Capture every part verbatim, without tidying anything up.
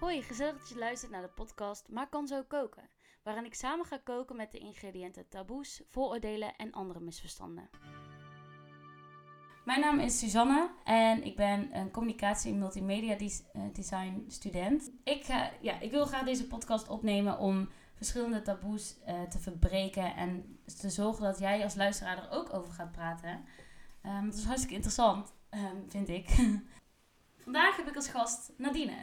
Hoi, gezellig dat je luistert naar de podcast Maar kan zo koken, waarin ik samen ga koken met de ingrediënten taboes, vooroordelen en andere misverstanden. Mijn naam is Suzanne en ik ben een communicatie- en multimedia des- uh, design student. Ik, ga, ja, ik wil graag deze podcast opnemen om verschillende taboes uh, te verbreken en te zorgen dat jij als luisteraar er ook over gaat praten. Um, dat is hartstikke interessant, um, vind ik. Vandaag heb ik als gast Nadine.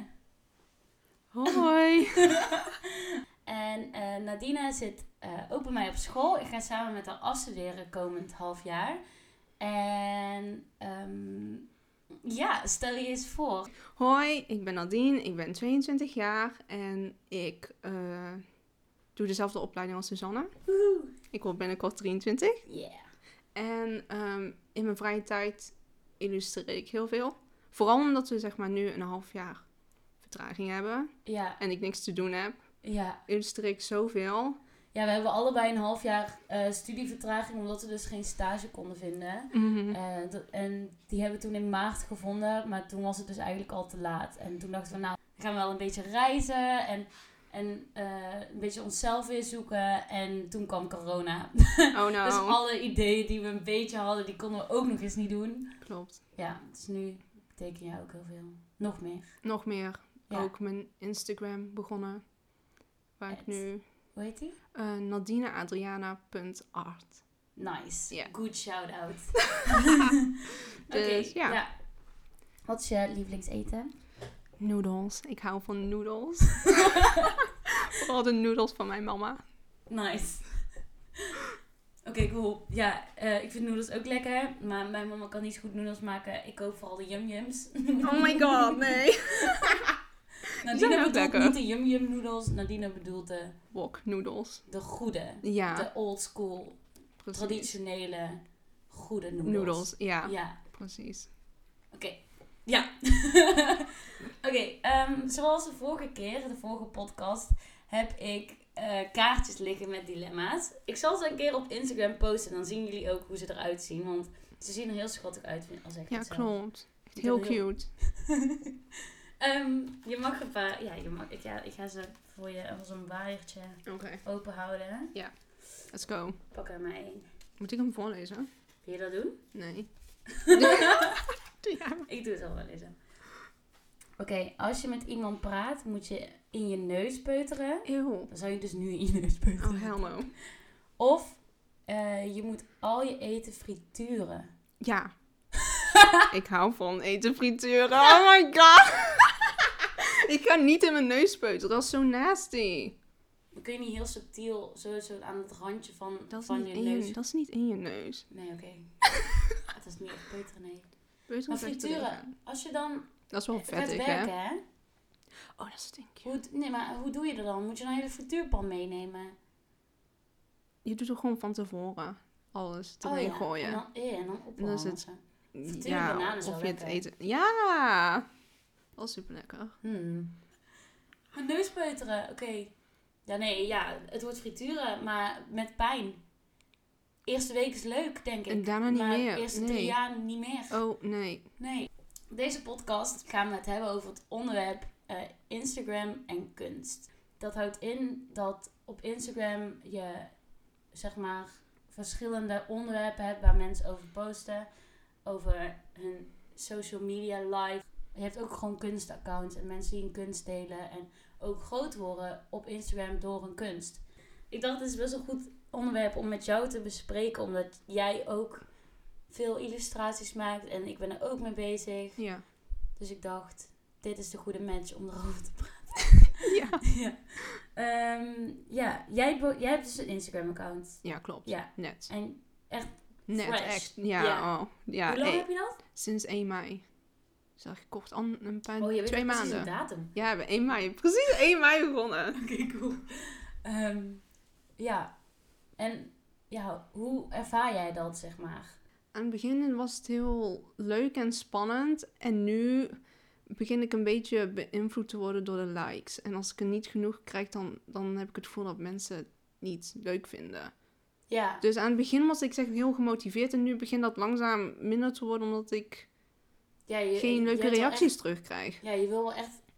Hoi. En uh, Nadine zit uh, ook bij mij op school. Ik ga samen met haar afstuderen komend half jaar. En um, ja, stel je eens voor. Hoi, ik ben Nadine, ik ben tweeëntwintig jaar en ik uh, doe dezelfde opleiding als Suzanne. Woehoe. Ik word binnenkort drieëntwintig. Yeah. En um, in mijn vrije tijd illustreer ik heel veel. Vooral omdat we zeg maar nu een half jaar vertraging hebben. Ja. En ik niks te doen heb. Ja. Illustreer ik zoveel. Ja, we hebben allebei een half jaar uh, studievertraging, omdat we dus geen stage konden vinden. Mm-hmm. Uh, d- en die hebben we toen in maart gevonden, maar toen was het dus eigenlijk al te laat. En toen dachten we, nou, we gaan wel een beetje reizen en, en uh, een beetje onszelf weer zoeken. En toen kwam corona. Oh no. Dus alle ideeën die we een beetje hadden, die konden we ook nog eens niet doen. Klopt. Ja, dus nu teken jij ook heel veel. Nog meer. Nog meer. Ja. Ook mijn Instagram begonnen. Waar Het. ik nu... Hoe heet die? Uh, nadineadriana punt art. Nice. Yeah. Good shout-out. Dus, Oké, ja. ja. Wat is je lievelingseten? Noodles. Ik hou van noodles. Vooral de noodles van mijn mama. Nice. Oké, okay, cool. Ja, uh, ik vind noedels ook lekker. Maar mijn mama kan niet zo goed noedels maken. Ik koop vooral de yum-yums. Oh my god, nee. Nadine bedoelt lekker. niet de yum-yum noedels. Nadine bedoelt de... Wok noodles. De goede. Ja. De old school, Precies. traditionele, goede noedels. Noodles, ja. Ja. Precies. Oké. Okay. Ja. Oké, okay, um, zoals de vorige keer, de vorige podcast, heb ik uh, kaartjes liggen met dilemma's. Ik zal ze een keer op Instagram posten en dan zien jullie ook hoe ze eruit zien. Want ze zien er heel schattig uit, als ik ja, het zelf. klopt. Echt heel cute. um, je mag een paar... Ja, je mag, ik, ja, ik ga ze voor je als een waaiertje okay. open houden. Ja, let's go. Pak er maar één. Moet ik hem voorlezen? Wil je dat doen? Nee. Ja. Ik doe het al wel eens. Oké, okay, als je met iemand praat, moet je in je neus peuteren. Eeuw. Dan zou je dus nu in je neus peuteren. Oh, hell no. Of uh, je moet al je eten frituren. Ja. Ik hou van eten frituren. Oh my god. Ik ga niet in mijn neus peuteren. Dat is zo nasty. Dan kun je niet heel subtiel zo, zo aan het randje van, dat van je in neus. Je, dat is niet in je neus. Nee, oké. Okay. Dat is niet echt peuteren, nee. Peuteren maar frituren, als je dan... Dat is wel vettig, gaat werken, hè? hè? Oh, dat stink je. Hoe, nee, maar hoe doe je dat dan? Moet je dan een hele frituurpan meenemen? Je doet er gewoon van tevoren alles erin oh, ja. gooien. En dan, ja, en dan opwarmen. En dan is het... Frituurde ja, bananen is of wel je het lekker. eten... Ja! Dat is super lekker. Hmm. Mijn neus peuteren, oké. Okay. Ja, nee, ja, het wordt frituren, maar met pijn. Eerste week is leuk, denk ik. En daarna niet maar meer. de eerste nee. drie jaar niet meer. Oh, nee. Nee. Deze podcast gaan we het hebben over het onderwerp uh, Instagram en kunst. Dat houdt in dat op Instagram je, zeg maar, verschillende onderwerpen hebt waar mensen over posten. Over hun social media live. Je hebt ook gewoon kunstaccounts en mensen die hun kunst delen. En ook groot worden op Instagram door hun kunst. Ik dacht, het is best wel een goed onderwerp om met jou te bespreken. Omdat jij ook veel illustraties maakt. En ik ben er ook mee bezig. Ja. Dus ik dacht, dit is de goede match om erover te praten. Ja. ja. Um, ja, jij, jij hebt dus een Instagram-account. Ja, klopt. Ja. Net. En echt Net, fresh. echt. Ja, Ja. oh. Ja, Hoe lang hey, heb je dat? sinds één mei. Zeg ik kort an, een paar, Oh, je weet twee precies maanden. een datum. Ja, we hebben één mei. Precies één mei begonnen. Oké, okay, cool. Um, ja. En ja, hoe ervaar jij dat, zeg maar? Aan het begin was het heel leuk en spannend. En nu begin ik een beetje beïnvloed te worden door de likes. En als ik er niet genoeg krijg, dan, dan heb ik het gevoel dat mensen het niet leuk vinden. Ja. Dus aan het begin was ik zeg heel gemotiveerd. En nu begint dat langzaam minder te worden, omdat ik ja, je, geen je leuke hebt wel reacties echt, terugkrijg. Ja, je wil wel echt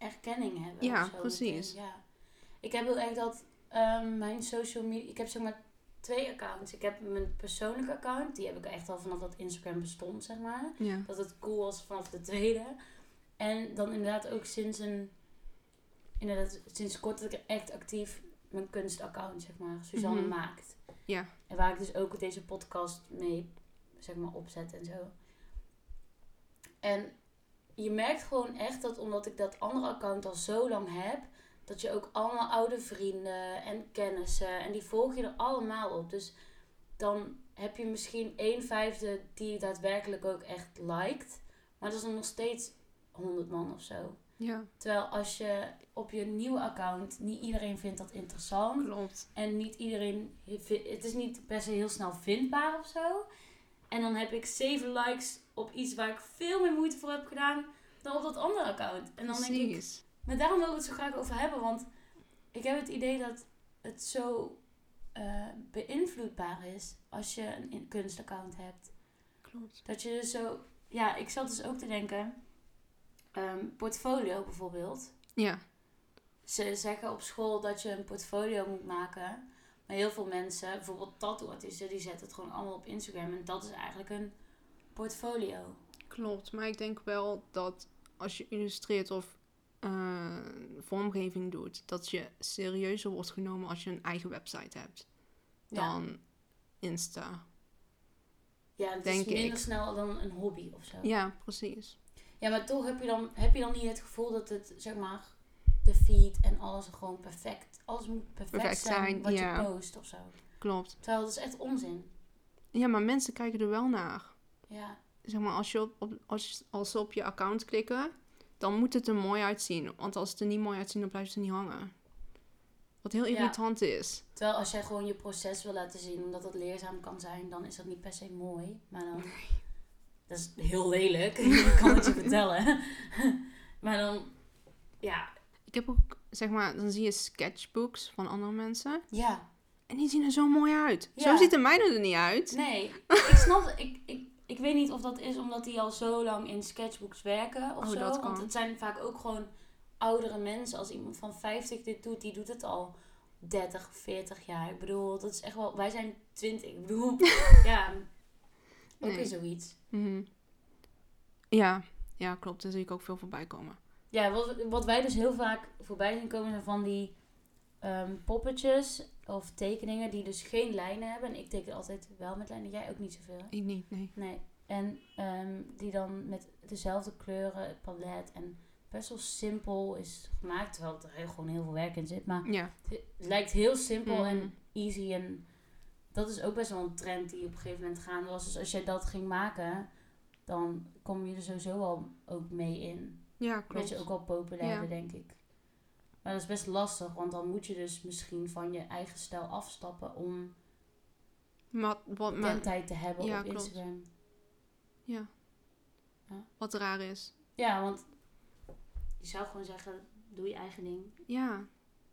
erkenning hebben. Ja, of zo precies. meteen. Ja. Ik heb heel erg dat um, mijn social media... Ik heb zeg maar twee accounts. Ik heb mijn persoonlijke account. Die heb ik echt al vanaf dat Instagram bestond, zeg maar. Ja. Dat het cool was vanaf de tweede. En dan inderdaad ook sinds een... Inderdaad, sinds kort dat ik echt actief mijn kunstaccount, zeg maar, Suzanne Mhm. Maakt. Ja. En waar ik dus ook deze podcast mee, zeg maar, opzet en zo. En je merkt gewoon echt dat omdat ik dat andere account al zo lang heb, dat je ook allemaal oude vrienden en kennissen, en die volg je er allemaal op. Dus dan heb je misschien een vijfde die daadwerkelijk ook echt liked. Maar dat is dan nog steeds honderd man of zo. Ja, Terwijl als je op je nieuwe account, niet iedereen vindt dat interessant. klopt. En niet iedereen, het is niet per se heel snel vindbaar of zo. En dan heb ik zeven likes op iets waar ik veel meer moeite voor heb gedaan dan op dat andere account. En dan denk ik, Precies. maar daarom wil ik het zo graag over hebben. Want ik heb het idee dat het zo uh, beïnvloedbaar is als je een in- kunstaccount hebt. Klopt. Dat je dus zo, ja, ik zat dus ook te denken, um, portfolio bijvoorbeeld. Ja. Ze zeggen op school dat je een portfolio moet maken. Maar heel veel mensen, bijvoorbeeld tattoo-artiesten, die zetten het gewoon allemaal op Instagram. En dat is eigenlijk een portfolio. Klopt, maar ik denk wel dat als je illustreert of uh, vormgeving doet, dat je serieuzer wordt genomen als je een eigen website hebt dan ja. Insta. Ja, het denk is minder ik. snel dan een hobby of zo. Ja, precies. Ja, maar toch heb je dan, heb je dan niet het gevoel dat het, zeg maar, de feed en alles gewoon perfect, alles moet perfect, perfect zijn, zijn wat ja. je post of zo. Klopt. Terwijl dat is echt onzin. Ja, maar mensen kijken er wel naar. Ja. Zeg maar, als, je op, op, als, als ze op je account klikken, dan moet het er mooi uitzien. Want als het er niet mooi uitziet, dan blijft het niet hangen. Wat heel irritant ja. is. Terwijl als jij gewoon je proces wil laten zien, omdat het leerzaam kan zijn, dan is dat niet per se mooi. Maar dan, nee. Dat is heel lelijk, ik kan het je vertellen. Maar dan, ja. Ik heb ook, zeg maar, dan zie je sketchbooks van andere mensen. Ja. En die zien er zo mooi uit. Ja. Zo ziet de mijne er niet uit. Nee, ik snap het. Ik, ik, ik weet niet of dat is omdat die al zo lang in sketchbooks werken of oh, zo. Dat kan. Want het zijn vaak ook gewoon oudere mensen. Als iemand van vijftig dit doet, die doet het al dertig, veertig jaar. Ik bedoel, dat is echt wel... Wij zijn twintig. Ik bedoel, ja, ook nee. weer zoiets. Mm-hmm. Ja, ja, klopt. Daar zie ik ook veel voorbij komen. Ja, wat, wat wij dus heel vaak voorbij zien komen zijn van die um, poppetjes of tekeningen die dus geen lijnen hebben. En ik teken altijd wel met lijnen. Jij ook niet zoveel? Ik niet, nee. Nee. En um, die dan met dezelfde kleuren, het palet en best wel simpel is gemaakt. Terwijl er gewoon heel veel werk in zit. Maar ja. het lijkt heel simpel mm. en easy. En dat is ook best wel een trend die op een gegeven moment gaande was. Dus als jij dat ging maken, dan kom je er sowieso al ook mee in. Ja, klopt. Dat je ook wel populair, ja. denk ik. Maar dat is best lastig, want dan moet je dus misschien van je eigen stijl afstappen om maar, wat, bekendheid te hebben ja, op klopt. Instagram. Ja. ja. Wat raar is. Ja, want je zou gewoon zeggen, doe je eigen ding. Ja.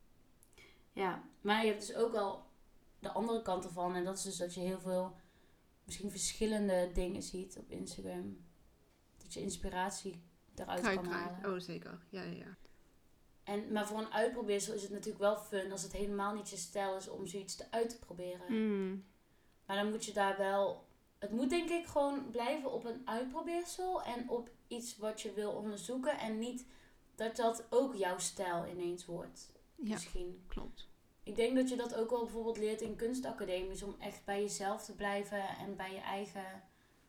Ja, maar je hebt dus ook al de andere kant ervan. En dat is dus dat je heel veel, misschien verschillende dingen ziet op Instagram. Dat je inspiratie eruit Kijk, kan halen. Oh, zeker. Ja, ja, ja. En, maar voor een uitprobeersel is het natuurlijk wel fun als het helemaal niet je stijl is om zoiets te uit te proberen. Mm. Maar dan moet je daar wel... Het moet denk ik gewoon blijven op een uitprobeersel en op iets wat je wil onderzoeken. En niet dat dat ook jouw stijl ineens wordt. Ja, misschien. Klopt. Ik denk dat je dat ook wel bijvoorbeeld leert in kunstacademies. Om echt bij jezelf te blijven en bij je eigen,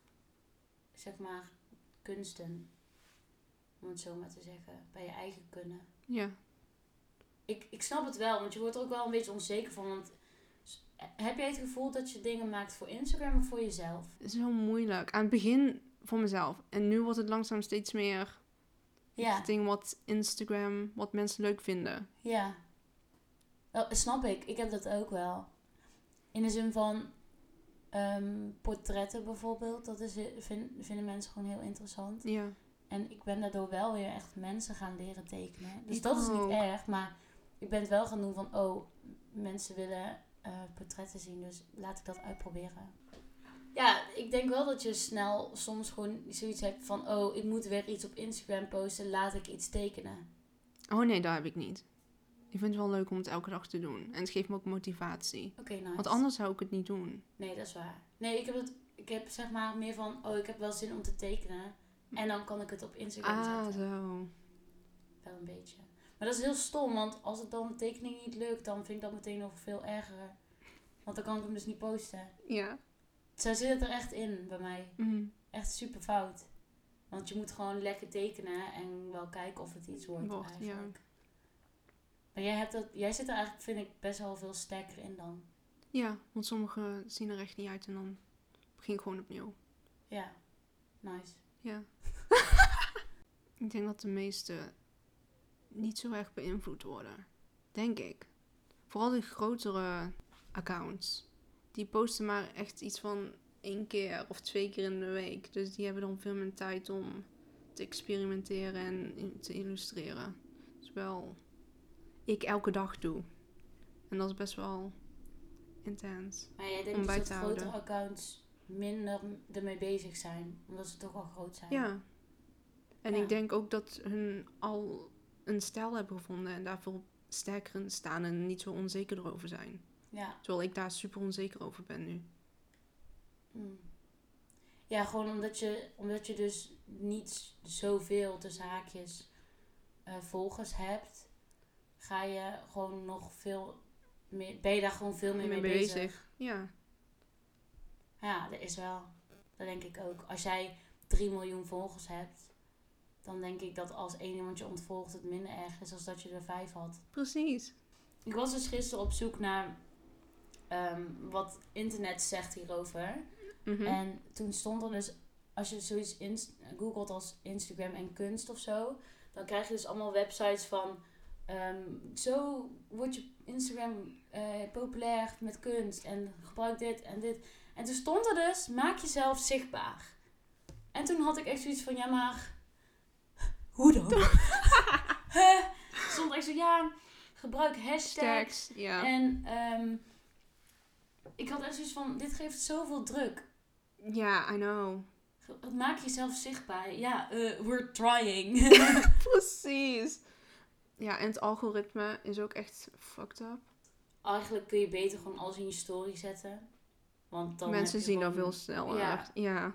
zeg maar, kunsten. Om het zo maar te zeggen. Bij je eigen kunnen. Ja. Ik, ik snap het wel, want je wordt er ook wel een beetje onzeker van. Want heb jij het gevoel dat je dingen maakt voor Instagram of voor jezelf? Het is heel moeilijk. Aan het begin voor mezelf. En nu wordt het langzaam steeds meer ja. het ding wat Instagram, wat mensen leuk vinden. Ja. Dat snap ik. Ik heb dat ook wel. In de zin van um, portretten bijvoorbeeld. Dat is, vind, vinden mensen gewoon heel interessant. Ja. En ik ben daardoor wel weer echt mensen gaan leren tekenen. Dus ik dat ook. is niet erg. Maar ik ben het wel gaan doen van... Oh, mensen willen uh, portretten zien. Dus laat ik dat uitproberen. Ja, ik denk wel dat je snel soms gewoon zoiets hebt van... Oh, ik moet weer iets op Instagram posten. Laat ik iets tekenen. Oh nee, dat heb ik niet. Ik vind het wel leuk om het elke dag te doen. En het geeft me ook motivatie. Oké, nice. Want anders zou ik het niet doen. Nee, dat is waar. Nee, ik heb, het, ik heb zeg maar meer van... Oh, ik heb wel zin om te tekenen. En dan kan ik het op Instagram Ah, zetten. zo. Wel een beetje. Maar dat is heel stom. Want als het dan de tekening niet lukt... Dan vind ik dat meteen nog veel erger. Want dan kan ik hem dus niet posten. Ja. Zo zit het er echt in bij mij. Mm. Echt super fout. Want je moet gewoon lekker tekenen. En wel kijken of het iets wordt, Wordt, eigenlijk. ja. Maar jij, hebt dat, jij zit er eigenlijk, vind ik, best wel veel sterker in dan. Ja, want sommige zien er echt niet uit en dan begin ik gewoon opnieuw. Ja, nice. Ja. Ik denk dat de meeste niet zo erg beïnvloed worden. Denk ik. Vooral de grotere accounts. Die posten maar echt iets van één keer of twee keer in de week. Dus die hebben dan veel meer tijd om te experimenteren en te illustreren. Terwijl ik elke dag doe. En dat is best wel intens. Maar jij denkt Om dus bij dat te grotere houden. accounts minder ermee bezig zijn. Omdat ze toch al groot zijn. Ja. En Ja. ik denk ook dat hun al een stijl hebben gevonden en daar veel sterker in staan en niet zo onzeker erover zijn. Ja. Terwijl ik daar super onzeker over ben nu. Mm. Ja, gewoon omdat je, omdat je dus niet zoveel tussen haakjes eh, volgers hebt. Ga je gewoon nog veel meer... Ben je daar gewoon veel meer mee, Mee bezig. Ja. Ja, dat is wel. Dat denk ik ook. Als jij drie miljoen volgers hebt, dan denk ik dat als één iemand je ontvolgt het minder erg is dan dat je er vijf had. Precies. Ik was dus gisteren op zoek naar um, wat internet zegt hierover. Mhm. En toen stond er dus, als je zoiets inst- googelt als Instagram en kunst of zo, dan krijg je dus allemaal websites van um, zo wordt je Instagram uh, populair met kunst en gebruik dit en dit. En toen stond er dus, maak jezelf zichtbaar. En toen had ik echt zoiets van, ja maar, hoe dan? Huh? Stond echt zo, ja, gebruik hashtags. Tags, ja. En um, ik had echt zoiets van, dit geeft zoveel druk. Ja, I know. Maak jezelf zichtbaar. Ja, uh, we're trying. Precies. Ja, en het algoritme is ook echt fucked up. Eigenlijk kun je beter gewoon alles in je story zetten. Want dan Mensen heb je zien gewoon... dat veel sneller. Ja, Ja.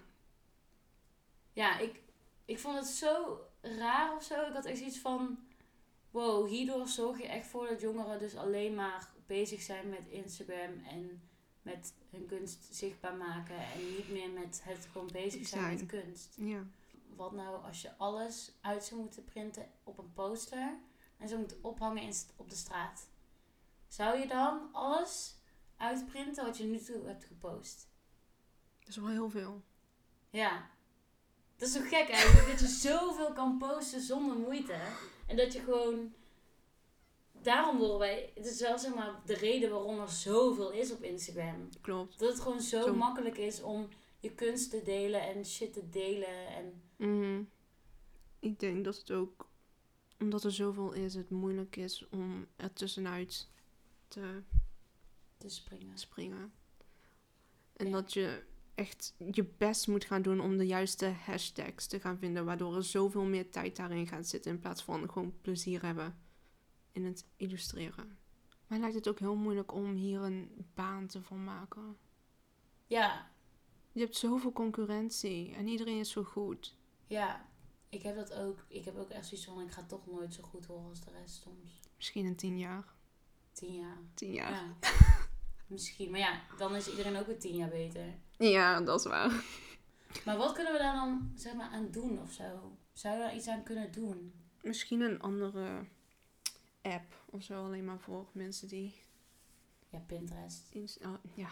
ja ik, ik vond het zo raar of zo. Ik had echt iets van... Wow, hierdoor zorg je echt voor dat jongeren dus alleen maar bezig zijn met Instagram en met hun kunst zichtbaar maken. En niet meer met het gewoon bezig zijn, zijn. met kunst. Ja. Wat nou als je alles uit zou moeten printen op een poster en zou moeten ophangen in, op de straat? Zou je dan alles uitprinten wat je nu toe hebt gepost? Dat is wel heel veel. Ja. Dat is zo gek eigenlijk, dat je zoveel kan posten zonder moeite. En dat je gewoon... Daarom worden wij... Het is wel zeg maar de reden waarom er zoveel is op Instagram. Klopt. Dat het gewoon zo, zo. makkelijk is om je kunst te delen en shit te delen. En... Mm-hmm. Ik denk dat het ook... Omdat er zoveel is, het moeilijk is om er tussenuit te, te springen. springen. En ja. dat je echt je best moet gaan doen om de juiste hashtags te gaan vinden. Waardoor er zoveel meer tijd daarin gaat zitten. In plaats van gewoon plezier hebben in het illustreren. Maar lijkt het ook heel moeilijk om hier een baan te van maken. Ja. Je hebt zoveel concurrentie. En iedereen is zo goed. Ja. Ik heb dat ook. Ik heb ook echt zoiets van, ik ga toch nooit zo goed horen als de rest soms. Misschien in tien jaar. Tien jaar. Tien jaar. Ja. Misschien. Maar ja, dan is iedereen ook weer tien jaar beter. Ja, dat is waar. Maar wat kunnen we daar dan zeg maar aan doen of zo? Zou je daar iets aan kunnen doen? Misschien een andere app of zo. Alleen maar voor mensen die... Ja, Pinterest. Inst- oh, ja.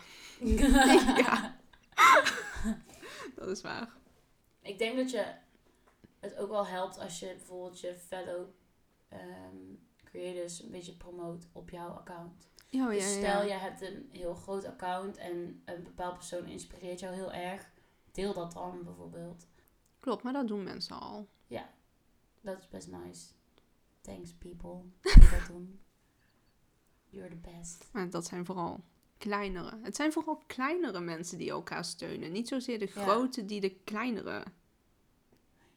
Ja. Dat is waar. Ik denk dat je het ook wel helpt als je bijvoorbeeld je fellow um, creators een beetje promoot op jouw account. Oh, ja, Dus ja, stel, ja. je hebt een heel groot account en een bepaald persoon inspireert jou heel erg. Deel dat dan bijvoorbeeld. Klopt, maar dat doen mensen al. Ja, dat is best nice. Thanks people die dat doen. You're the best. Maar dat zijn vooral kleinere. Het zijn vooral kleinere mensen die elkaar steunen. Niet zozeer de Ja. grote die de kleinere.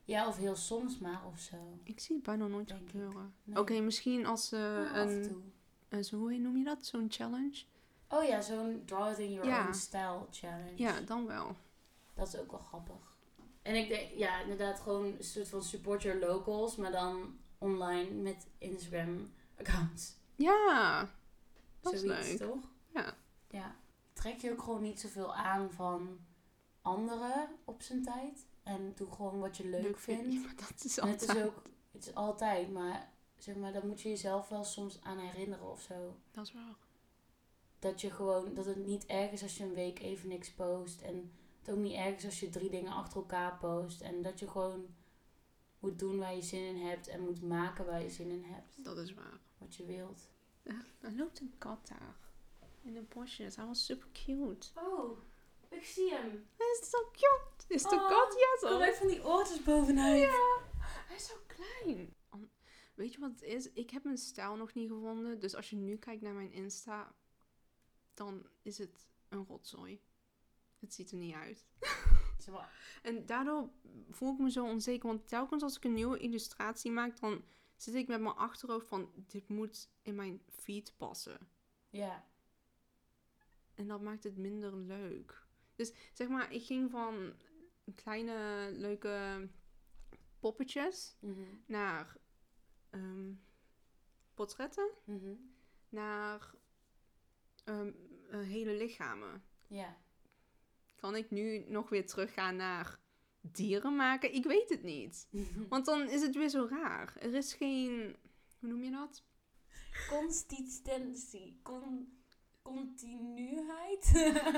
Ja, of heel soms maar of zo. Ik zie het bijna nooit Denk ik. gebeuren. Nee. Oké, misschien als ze Ja, af en een... toe. een zo, hoe noem je dat? Zo'n challenge? Oh ja, zo'n draw it in your Ja. own style challenge. Ja, dan wel. Dat is ook wel grappig. En ik denk, ja, inderdaad gewoon een soort van support your locals, maar dan online met Instagram accounts. Ja, dat is Zoiets, leuk. toch? Ja. Ja. Trek je ook gewoon niet zoveel aan van anderen op zijn tijd. En doe gewoon wat je leuk, vindt. Ja, maar dat is En het altijd... is ook, het is altijd, maar zeg maar, daar moet je jezelf wel soms aan herinneren of zo. Dat is waar. Dat je gewoon, dat het niet erg is als je een week even niks post. En het ook niet erg is als je drie dingen achter elkaar post. En dat je gewoon moet doen waar je zin in hebt. En moet maken waar je zin in hebt. Dat is waar. Wat je wilt. Er loopt een kat daar. In de bosjes. Hij was super cute. Oh, ik zie hem. Hij is zo cute. Is de Oh, kat? Ja, Kom zo. even van die oortjes bovenuit. Ja. Hij is zo klein. An- Weet je wat het is? Ik heb mijn stijl nog niet gevonden. Dus als je nu kijkt naar mijn Insta, dan is het een rotzooi. Het ziet er niet uit. Zeg maar, En daardoor voel ik me zo onzeker. Want telkens als ik een nieuwe illustratie maak, dan zit ik met mijn achterhoofd van, dit moet in mijn feed passen. ja. En dat maakt het minder leuk. Dus zeg maar, ik ging van kleine leuke poppetjes Mhm. naar ehm, portretten, Mhm. naar ehm, eh, hele lichamen. Ja. Kan ik nu nog weer teruggaan naar dieren maken? Ik weet het niet. Want dan is het weer zo raar. Er is geen... Hoe noem je dat? Consistentie. Con continuïteit.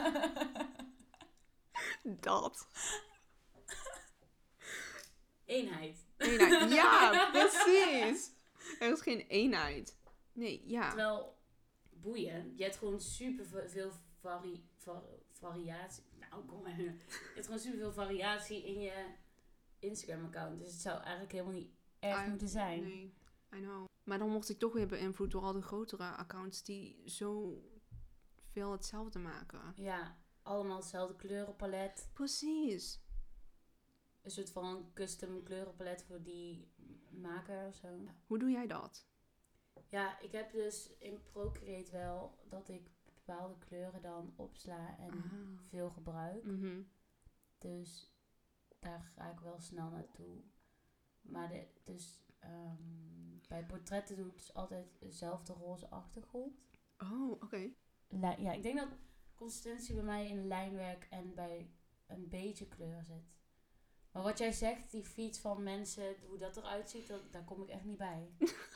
Dat. Eenheid. Eenheid. Ja, precies. Er is geen eenheid. Nee, ja. Terwijl, boeien. Je hebt gewoon super veel vari var variatie. Nou, kom maar. Je hebt gewoon super veel variatie in je Instagram-account. Dus het zou eigenlijk helemaal niet erg Ah, moeten zijn. Nee, I know. Maar dan word ik toch weer beïnvloed door al de grotere accounts die zo veel hetzelfde maken. Ja, allemaal hetzelfde kleurenpalet. Precies. Een soort van custom kleurenpalet voor die maker of zo. Hoe doe jij dat? Ja, ik heb dus in Procreate wel dat ik bepaalde kleuren dan opsla en Ah. veel gebruik. Mhm. Dus daar ga ik wel snel naartoe. Maar de, dus ehm, bij portretten doe ik dus altijd dezelfde roze achtergrond. Oh, oké. Lijn- ja, ik denk dat consistentie bij mij in lijnwerk en bij een beetje kleur zit. Maar wat jij zegt, die feeds van mensen, hoe dat eruit ziet, dat, daar kom ik echt niet bij.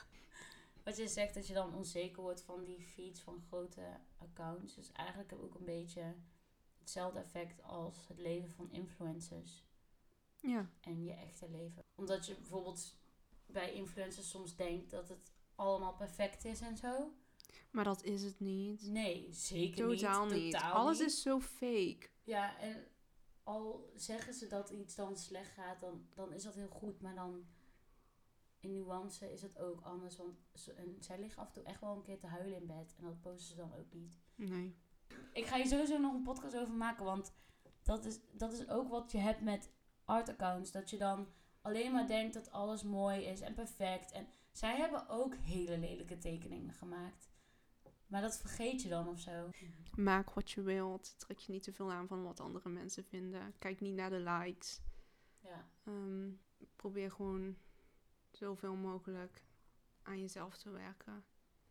Wat jij zegt, dat je dan onzeker wordt van die feeds van grote accounts. Dus eigenlijk heb ik ook een beetje hetzelfde effect als het leven van influencers. Ja. En je echte leven. Omdat je bijvoorbeeld bij influencers soms denkt dat het allemaal perfect is en zo. Maar dat is het niet. Nee, zeker Totaal niet. niet. Totaal Alles niet. is zo fake. Ja, en al zeggen ze dat iets dan slecht gaat, dan, dan is dat heel goed. Maar dan in nuance is het ook anders. Want ze, en zij liggen af en toe echt wel een keer te huilen in bed. En dat posten ze dan ook niet. Nee. Ik ga hier sowieso nog een podcast over maken. Want dat is, dat is ook wat je hebt met art accounts. Dat je dan alleen maar denkt dat alles mooi is en perfect. En zij hebben ook hele lelijke tekeningen gemaakt. Maar dat vergeet je dan of zo. Maak wat je wilt. Trek je niet te veel aan van wat andere mensen vinden. Kijk niet naar de likes. Ja. Ehm, probeer gewoon zoveel mogelijk aan jezelf te werken.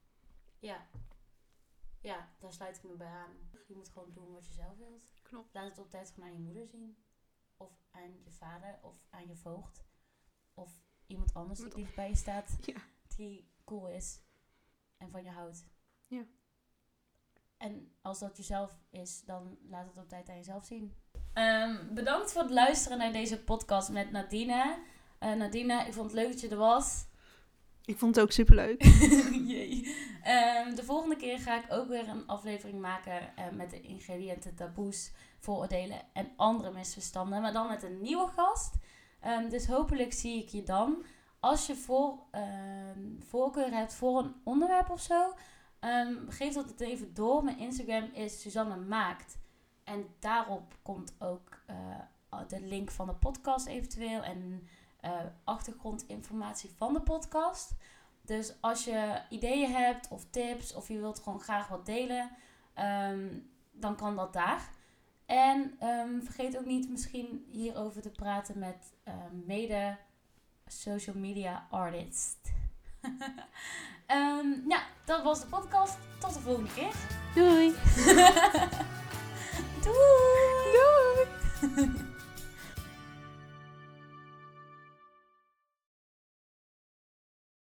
Ja. Ja, daar sluit ik me bij aan. Je moet gewoon doen wat je zelf wilt. Klopt. Laat het op tijd gewoon aan je moeder zien. Of aan je vader. Of aan je voogd. Of iemand anders die Met- dicht bij je staat. Ja. Die cool is. En van je houdt. Ja. En als dat jezelf is, dan laat het op tijd aan jezelf zien. Ehm, bedankt voor het luisteren naar deze podcast met Nadine. Uh, Nadine, ik vond het leuk dat je er was. Ik vond het ook superleuk. Jee. Um, de volgende keer ga ik ook weer een aflevering maken uh, met de ingrediënten, taboes, vooroordelen en andere misverstanden. Maar dan met een nieuwe gast. Um, dus hopelijk zie ik je dan. Als je voor, um, voorkeur hebt voor een onderwerp of zo, um, geef dat het even door. Mijn Instagram is Suzanne Maakt. En daarop komt ook uh, de link van de podcast eventueel. En uh, achtergrondinformatie van de podcast. Dus als je ideeën hebt of tips of je wilt gewoon graag wat delen, um, dan kan dat daar. En um, vergeet ook niet misschien hierover te praten met uh, mede social media artist. um, ja, dat was de podcast. Tot de volgende keer. Doei!